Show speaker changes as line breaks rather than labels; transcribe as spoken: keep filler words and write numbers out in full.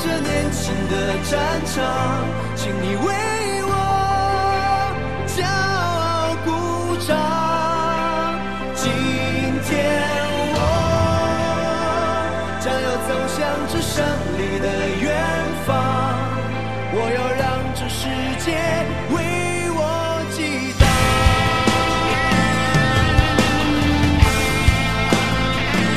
这年轻的战场，请你为我骄傲鼓掌。今天我将要走向这胜利的远方，我要